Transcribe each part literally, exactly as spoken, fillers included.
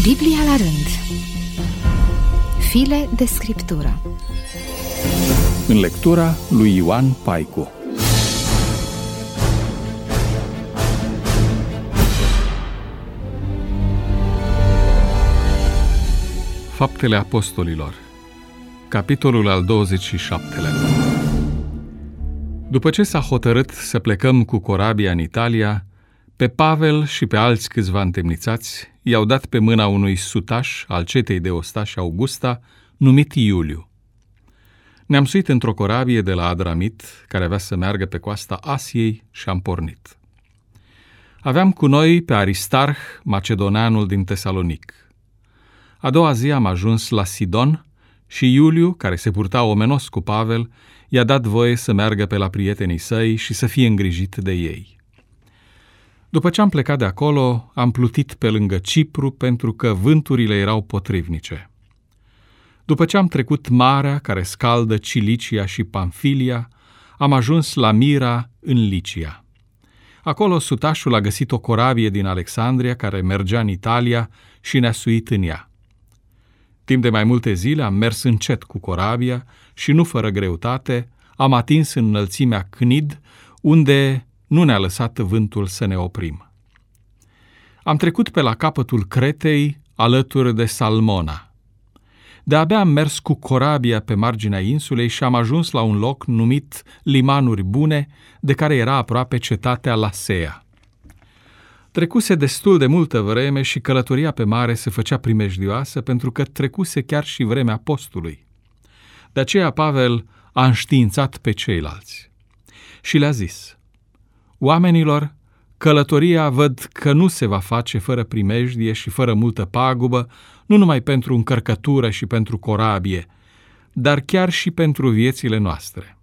Biblia la rând. File de scriptură. În lectura lui Ioan Paicu. Faptele Apostolilor, capitolul al douăzeci și șaptelea. După ce s-a hotărât să plecăm cu corabia în Italia, pe Pavel și pe alți câțiva întemnițați i-au dat pe mâna unui sutaș al cetei de ostași Augusta, numit Iuliu. Ne-am suit într-o corabie de la Adramit, care avea să meargă pe coasta Asiei, și am pornit. Aveam cu noi pe Aristarh, macedoneanul din Tesalonic. A doua zi am ajuns la Sidon și Iuliu, care se purta omenos cu Pavel, i-a dat voie să meargă pe la prietenii săi și să fie îngrijit de ei. După ce am plecat de acolo, am plutit pe lângă Cipru pentru că vânturile erau potrivnice. După ce am trecut marea care scaldă Cilicia și Pamfilia, am ajuns la Mira în Licia. Acolo sutașul a găsit o corabie din Alexandria care mergea în Italia și ne-a suit în ea. Timp de mai multe zile am mers încet cu corabia și nu fără greutate am atins în înălțimea Cnid, unde nu ne-a lăsat vântul să ne oprim. Am trecut pe la capătul Cretei, alături de Salmona. De-abia am mers cu corabia pe marginea insulei și am ajuns la un loc numit Limanuri Bune, de care era aproape cetatea Lasea. Trecuse destul de multă vreme și călătoria pe mare se făcea primejdioasă pentru că trecuse chiar și vremea postului. De aceea Pavel a înștiințat pe ceilalți și le-a zis: Oamenilor, călătoria văd că nu se va face fără primejdie și fără multă pagubă, nu numai pentru încărcătură și pentru corabie, dar chiar și pentru viețile noastre.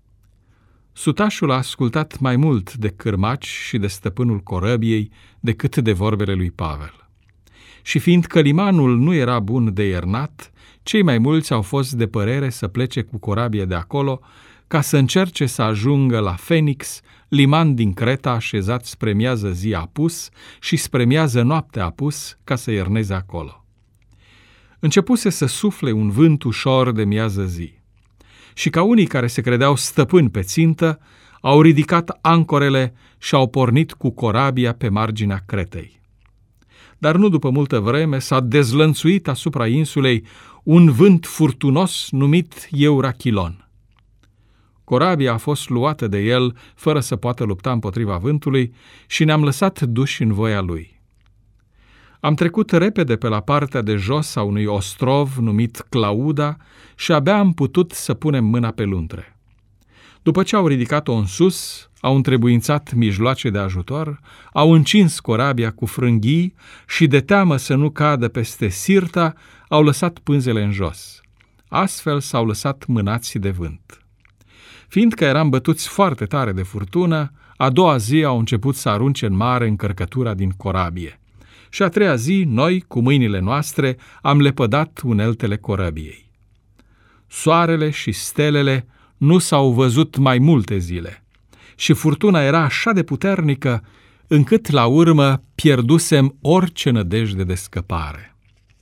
Sutașul a ascultat mai mult de cârmaci și de stăpânul corăbiei decât de vorbele lui Pavel. Și fiindcă limanul nu era bun de iernat, cei mai mulți au fost de părere să plece cu corabia de acolo, ca să încerce să ajungă la Fenix, liman din Creta așezat spre miază zi apus și spre miază noapte apus, ca să ierneze acolo. Începuse să sufle un vânt ușor de miază zi. Și ca unii care se credeau stăpâni pe țintă, au ridicat ancorele și au pornit cu corabia pe marginea Cretei. Dar nu după multă vreme s-a dezlănțuit asupra insulei un vânt furtunos numit Eurachilon. Corabia a fost luată de el fără să poată lupta împotriva vântului și ne-am lăsat duși în voia lui. Am trecut repede pe la partea de jos a unui ostrov numit Clauda și abia am putut să punem mâna pe luntre. După ce au ridicat-o în sus, au întrebuințat mijloace de ajutor, au încins corabia cu frânghii și, de teamă să nu cadă peste Sirta, au lăsat pânzele în jos. Astfel s-au lăsat mânați de vânt. Fiindcă eram bătuți foarte tare de furtună, a doua zi au început să arunce în mare încărcătura din corabie. Și a treia zi, noi, cu mâinile noastre, am lepădat uneltele corăbiei. Soarele și stelele nu s-au văzut mai multe zile și furtuna era așa de puternică, încât la urmă pierdusem orice nădejde de scăpare.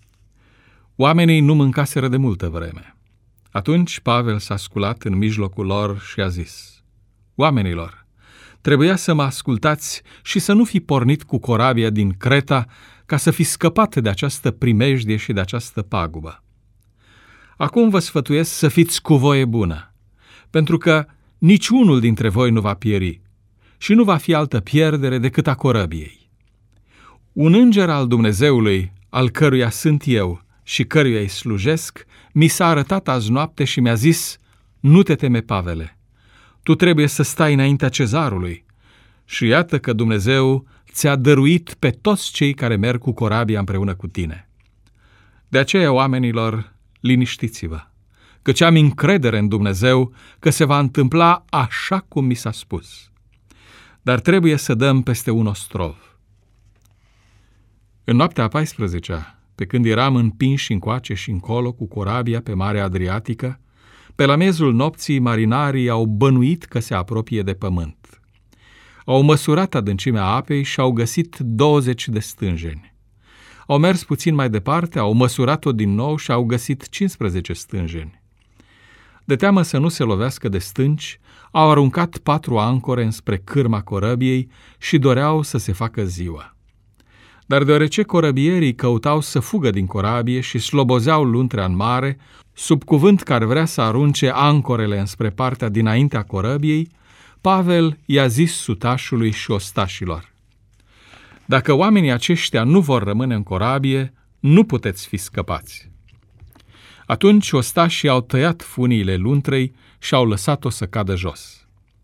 Oamenii nu mâncaseră de multă vreme. Atunci Pavel s-a sculat în mijlocul lor și a zis: Oamenilor, trebuia să mă ascultați și să nu fi pornit cu corabia din Creta ca să fi scăpat de această primejdie și de această pagubă. Acum vă sfătuiesc să fiți cu voie bună, pentru că niciunul dintre voi nu va pieri și nu va fi altă pierdere decât a corăbiei. Un înger al Dumnezeului, al căruia sunt eu și căruia îi slujesc, mi s-a arătat azi noapte și mi-a zis: Nu te teme, Pavele, tu trebuie să stai înaintea cezarului. Și iată că Dumnezeu ți-a dăruit pe toți cei care merg cu corabia împreună cu tine. De aceea, oamenilor, liniștiți-vă, căci am încredere în Dumnezeu că se va întâmpla așa cum mi s-a spus. Dar trebuie să dăm peste un ostrov. În noaptea a paisprezecea, pe când eram împinși încoace și încolo cu corabia pe Marea Adriatică, pe la miezul nopții marinarii au bănuit că se apropie de pământ. Au măsurat adâncimea apei și au găsit douăzeci de stânjeni. Au mers puțin mai departe, au măsurat-o din nou și au găsit cincisprezece stânjeni. De teamă să nu se lovească de stânci, au aruncat patru ancore înspre cârma corăbiei și doreau să se facă ziua. Dar deoarece corăbierii căutau să fugă din corabie și slobozeau luntrea în mare, sub cuvânt că ar vrea să arunce ancorele înspre partea dinaintea corăbiei, Pavel i-a zis sutașului și ostașilor: dacă oamenii aceștia nu vor rămâne în corabie, nu puteți fi scăpați. Atunci ostașii au tăiat funiile luntrei și au lăsat-o să cadă jos.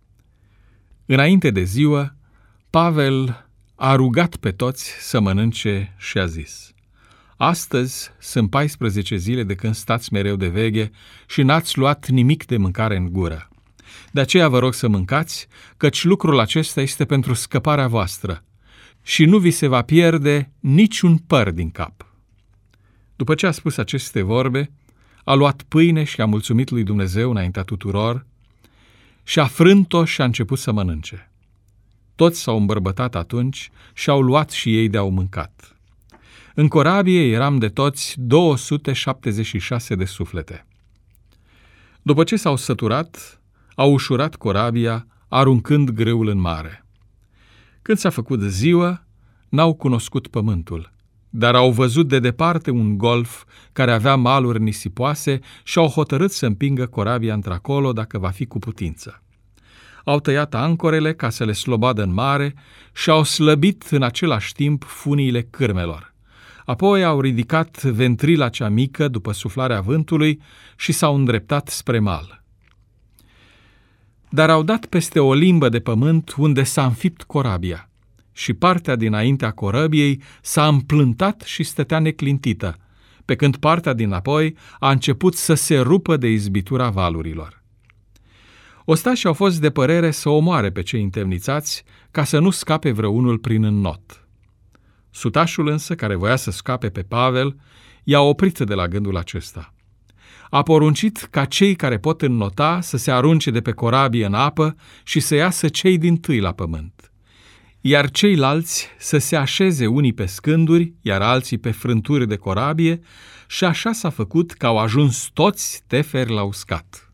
Înainte de ziua, Pavel a rugat pe toți să mănânce și a zis: astăzi sunt paisprezece zile de când stați mereu de veche și n-ați luat nimic de mâncare în gură. De aceea vă rog să mâncați, căci lucrul acesta este pentru scăparea voastră și nu vi se va pierde niciun păr din cap. După ce a spus aceste vorbe, a luat pâine și a mulțumit lui Dumnezeu înaintea tuturor și a frânt-o și a început să mănânce. Toți s-au îmbărbătat atunci și au luat și ei de-au mâncat. În corabie eram de toți două sute șaptezeci și șase de suflete. După ce s-au săturat, au ușurat corabia, aruncând greul în mare. Când s-a făcut ziua, n-au cunoscut pământul, dar au văzut de departe un golf care avea maluri nisipoase și au hotărât să împingă corabia într-acolo dacă va fi cu putință. Au tăiat ancorele ca să le slobadă în mare și au slăbit în același timp funiile cârmelor. Apoi au ridicat ventrila cea mică după suflarea vântului și s-au îndreptat spre mal. Dar au dat peste o limbă de pământ unde s-a înfipt corabia și partea dinaintea corăbiei s-a împlântat și stătea neclintită, pe când partea dinapoi a început să se rupă de izbitura valurilor. Ostașii au fost de părere să omoare pe cei întemnițați ca să nu scape vreunul prin înnot. Sutașul însă, care voia să scape pe Pavel, i-a oprit de la gândul acesta. A poruncit ca cei care pot înnota să se arunce de pe corabie în apă și să iasă cei dintâi la pământ, iar ceilalți să se așeze unii pe scânduri, iar alții pe frânturi de corabie, și așa s-a făcut că au ajuns toți teferi la uscat.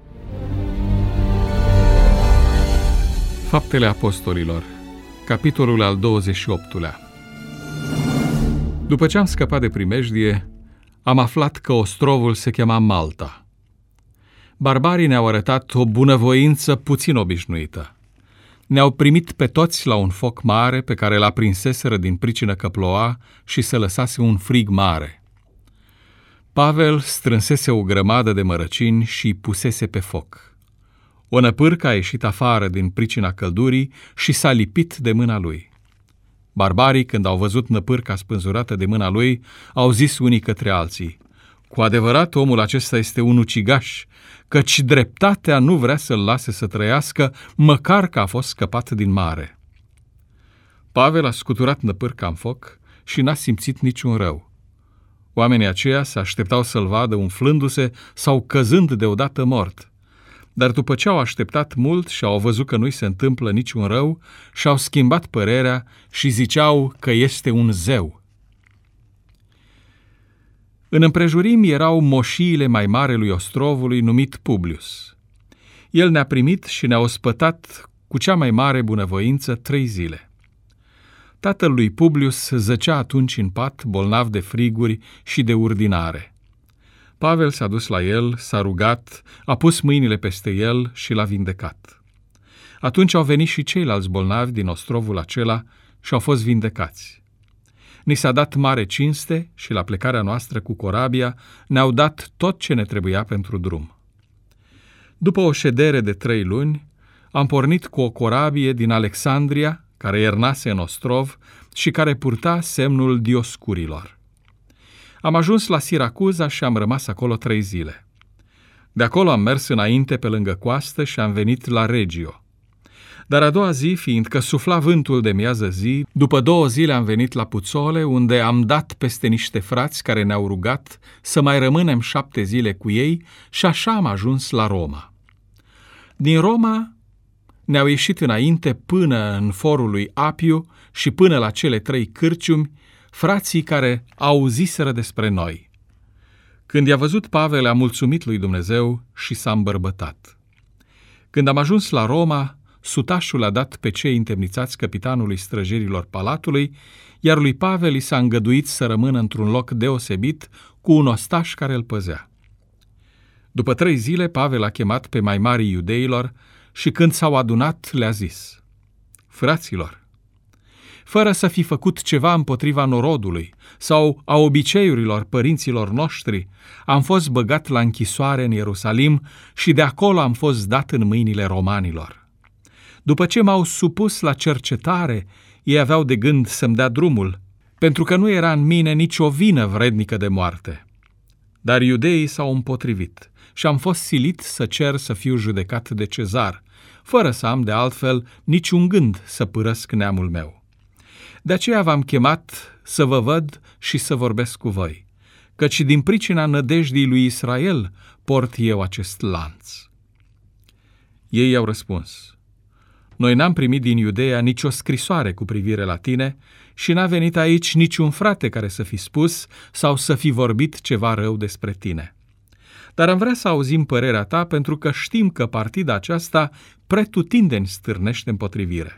Faptele Apostolilor, capitolul al douăzeci și optulea. După ce am scăpat de primejdie, am aflat că ostrovul se chema Malta. Barbarii ne-au arătat o bunăvoință puțin obișnuită. Ne-au primit pe toți la un foc mare pe care l-a prinseseră din pricină că ploua și se lăsase un frig mare. Pavel strânsese o grămadă de mărăcini și îi pusese pe foc. O năpârcă a ieșit afară din pricina căldurii și s-a lipit de mâna lui. Barbarii, când au văzut năpârca spânzurată de mâna lui, au zis unii către alții: cu adevărat, omul acesta este un ucigaș, căci dreptatea nu vrea să-l lase să trăiască, măcar că a fost scăpat din mare. Pavel a scuturat năpârca în foc și n-a simțit niciun rău. Oamenii aceia se așteptau să-l vadă umflându-se sau căzând deodată mort. Dar după ce au așteptat mult și au văzut că nu-i se întâmplă niciun rău, și-au schimbat părerea și ziceau că este un zeu. În împrejurimi erau moșiile mai marelui ostrovului numit Publius. El ne-a primit și ne-a ospătat cu cea mai mare bunăvoință trei zile. Tatăl lui Publius zăcea atunci în pat, bolnav de friguri și de urdinare. Pavel s-a dus la el, s-a rugat, a pus mâinile peste el și l-a vindecat. Atunci au venit și ceilalți bolnavi din ostrovul acela și au fost vindecați. Ni s-a dat mare cinste și la plecarea noastră cu corabia ne-au dat tot ce ne trebuia pentru drum. După o ședere de trei luni, am pornit cu o corabie din Alexandria, care iernase în ostrov și care purta semnul Dioscurilor. Am ajuns la Siracuza și am rămas acolo trei zile. De acolo am mers înainte pe lângă coastă și am venit la Regio. Dar a doua zi, fiindcă sufla vântul de miază zi, după două zile am venit la Puțole, unde am dat peste niște frați care ne-au rugat să mai rămânem șapte zile cu ei și așa am ajuns la Roma. Din Roma ne-au ieșit înainte până în forul lui Apiu și până la cele trei cârciumi frații care auziseră despre noi. Când i-a văzut Pavel, a mulțumit lui Dumnezeu și s-a îmbărbătat. Când am ajuns la Roma, sutașul a dat pe cei întemnițați căpitanului străjerilor palatului, iar lui Pavel i s-a îngăduit să rămână într-un loc deosebit cu un ostaș care îl păzea. După trei zile, Pavel a chemat pe mai marii iudeilor și când s-au adunat, le-a zis: fraților, fără să fi făcut ceva împotriva norodului sau a obiceiurilor părinților noștri, am fost băgat la închisoare în Ierusalim și de acolo am fost dat în mâinile romanilor. După ce m-au supus la cercetare, ei aveau de gând să-mi dea drumul, pentru că nu era în mine nicio vină vrednică de moarte. Dar iudeii s-au împotrivit și am fost silit să cer să fiu judecat de Cezar, fără să am de altfel niciun gând să părăsc neamul meu. De aceea v-am chemat să vă văd și să vorbesc cu voi, căci din pricina nădejdii lui Israel port eu acest lanț. Ei i-au răspuns: noi n-am primit din Iudeea nicio scrisoare cu privire la tine și n-a venit aici niciun frate care să fi spus sau să fi vorbit ceva rău despre tine. Dar am vrea să auzim părerea ta, pentru că știm că partida aceasta pretutindeni stârnește împotrivire.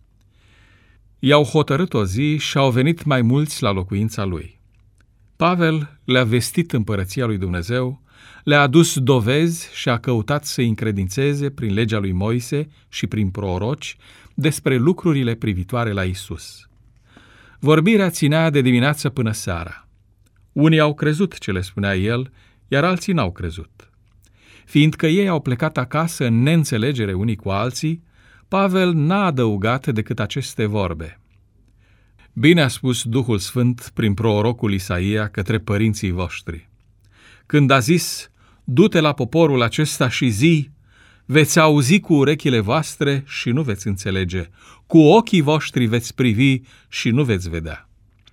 I-au hotărât o zi și au venit mai mulți la locuința lui. Pavel le-a vestit împărăția lui Dumnezeu, le-a adus dovezi și a căutat să-i încredințeze prin legea lui Moise și prin proroci despre lucrurile privitoare la Isus. Vorbirea ținea de dimineață până seara. Unii au crezut ce le spunea el, iar alții n-au crezut. Fiindcă ei au plecat acasă în neînțelegere unii cu alții, Pavel n-a adăugat decât aceste vorbe: bine a spus Duhul Sfânt prin prorocul Isaia către părinții voștri, când a zis: du-te la poporul acesta și zi, veți auzi cu urechile voastre și nu veți înțelege, cu ochii voștri veți privi și nu veți vedea.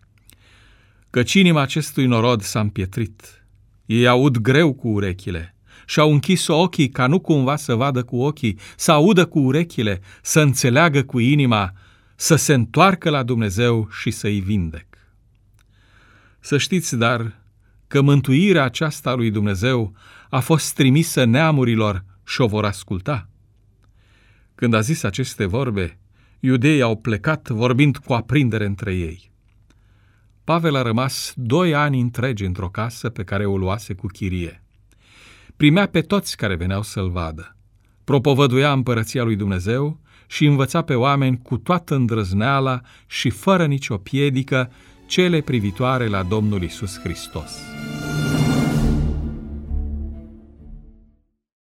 Căci inima acestui norod s-a împietrit, ei aud greu cu urechile și-au închis ochii ca nu cumva să vadă cu ochii, să audă cu urechile, să înțeleagă cu inima, să se întoarcă la Dumnezeu și să-i vindec. Să știți, dar, că mântuirea aceasta a lui Dumnezeu a fost trimisă neamurilor și o vor asculta. Când a zis aceste vorbe, iudeii au plecat vorbind cu aprindere între ei. Pavel a rămas doi ani întregi într-o casă pe care o luase cu chirie. Primea pe toți care veneau să-l vadă, propovăduia împărăția lui Dumnezeu și învăța pe oameni cu toată îndrăzneala și fără nicio piedică cele privitoare la Domnul Iisus Hristos.